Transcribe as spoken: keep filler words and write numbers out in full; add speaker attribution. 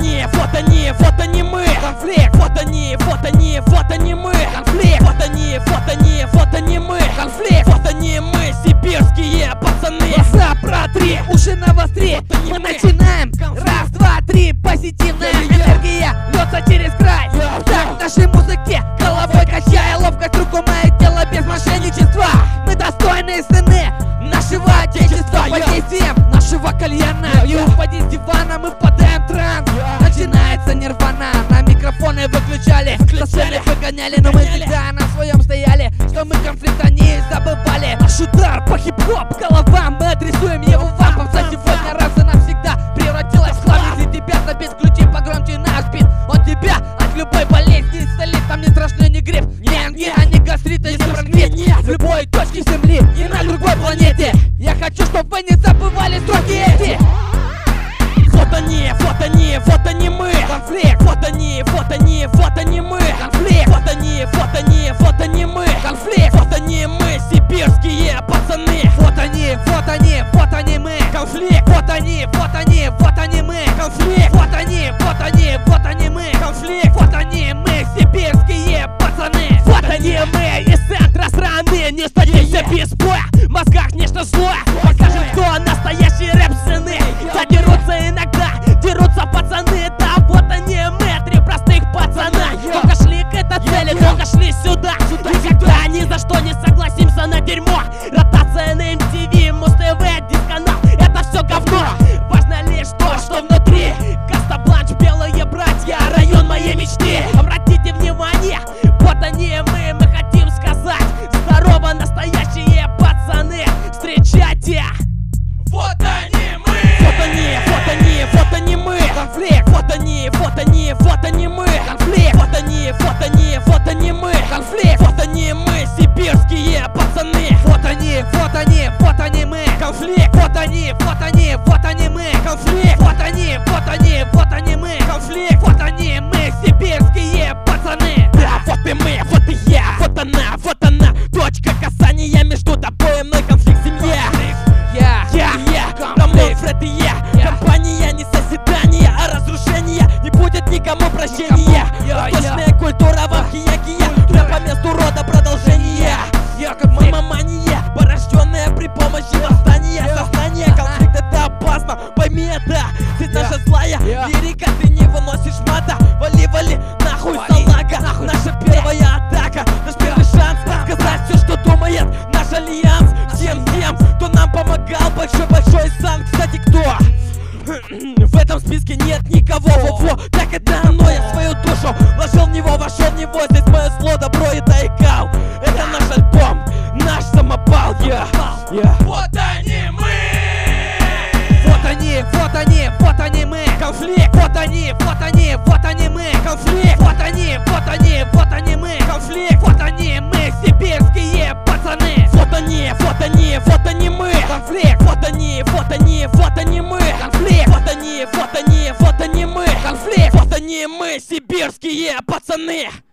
Speaker 1: они, вот они, вот они мы. Конфликт. Вот они, вот они, вот они мы. Конфликт. Вот они, вот они, вот они мы. Конфликт. Вот они мы, сибирские пацаны.
Speaker 2: Глаза протри, уши навостри.
Speaker 1: Вот они
Speaker 2: Мы
Speaker 1: мы.
Speaker 2: начинаем. Раз, два, три, позитивная энергия льется через край. Так, нашей музыке головой качая, ловкость руку мое тело без мошенничества. Мы достойные сыны нашего отечества. Под действием нашего кальяна и упади с дивана, мы впадаем в транс. Начинается нирвана, на микрофоны выключали, со сцены выгоняли, но мы всегда на своем стояли, что мы конфликта не забывали. Наш удар по хип-хоп головам, мы адресуем его вам. Попса сегодня раз и навсегда превратилась в хлам. Если тебя забить, включи погромче наш бит. Он тебя от любой болезни исцелит. Там не страшный ни грипп, ни ангина, ни гастрита, ни бронхит. В любой точке земли и на другой планете. Я хочу, чтобы вы не забывали строки эти.
Speaker 1: Вот они, вот они, вот они мы.
Speaker 2: Конфликт.
Speaker 1: Вот они, вот они, вот они мы.
Speaker 2: Конфликт.
Speaker 1: Вот они, вот они, вот они мы.
Speaker 2: Конфликт.
Speaker 1: Вот они мы, сибирские пацаны.
Speaker 2: Вот они, вот они, вот они мы.
Speaker 1: Конфликт.
Speaker 2: Вот они, вот они, вот они мы.
Speaker 1: Конфликт.
Speaker 2: Вот они, вот они, вот они мы.
Speaker 1: Конфликт.
Speaker 2: Вот они мы, сибирские пацаны.
Speaker 1: Вот они мы, из центра страны. Не садимся без боя, в мозгах нечто злое. Покажем, кто настоящие рэп-сыны. Задерутся иногда, дерутся пацаны. Да вот они мы, три простых пацана. Долго шли к этой цели, долго шли сюда. Никогда ни за что не согласимся на дерьмо. Ротация на эм ти ви, Муз-ТВ, дисканал, это все говно. Важно лишь то, что внутри. Каста-бланш, белые братья, район моей мечты. Обратите внимание, вот они мы, мы хотим сказать: здорово, настоящие пацаны, встречайте.
Speaker 2: Вот они мы.
Speaker 1: Вот они, вот они, вот они мы.
Speaker 2: Конфликт.
Speaker 1: Вот они, вот они, вот они мы.
Speaker 2: Конфликт.
Speaker 1: Вот они, вот они, вот они мы.
Speaker 2: Конфликт.
Speaker 1: Вот они мы, сибирские пацаны.
Speaker 2: Вот они, вот они, вот они мы.
Speaker 1: Конфликт.
Speaker 2: Вот они, вот они, вот они мы.
Speaker 1: Конфликт.
Speaker 2: Вот они, вот они, вот они мы.
Speaker 1: Конфликт.
Speaker 2: Вот они мы, сибирские пацаны.
Speaker 1: Да, вот и мы, вот и я. Вот она, вот она, точка касания между тобой и мной. Конфликт в семье.
Speaker 2: Я,
Speaker 1: Я, я, Рамон, Фред и я. Компания не созидание, а разрушение. Не будет никому прощения. Восточная культура в архиегия. Рэп по месту рода продолжение.
Speaker 2: я как
Speaker 1: Мы мамания, порожденная при помощи восстания. Сознание, конфликт это опасно, пойми это. Здесь наша злая лирика, ты не выносишь мата. Вали, вали, нахуй, салага. Наша первая атака, наш первый шанс сказать все, что думает наш альянс. Всем тем, кто нам помогал, большой-большой сан. Кстати, кто? В этом списке нет никого. Во-во, так это оно, я свою душу вложил в него, вошел в него. Здесь мое зло, добро и тайкал. Это наш альбом, наш самопал. Yeah. Yeah.
Speaker 2: Вот они мы. Вот они, вот они, вот они мы.
Speaker 1: Конфликт.
Speaker 2: Вот они, вот они, вот они мы.
Speaker 1: Конфликт.
Speaker 2: Вот они, вот они, вот они мы.
Speaker 1: Конфликт.
Speaker 2: Вот они мы, сибирские пацаны.
Speaker 1: Вот они, вот они, вот они мы.
Speaker 2: Конфликт.
Speaker 1: Вот они, вот они, вот они мы.
Speaker 2: Конфликт.
Speaker 1: Вот они, вот они, вот они мы.
Speaker 2: Конфликт.
Speaker 1: Вот они мы, сибирские пацаны.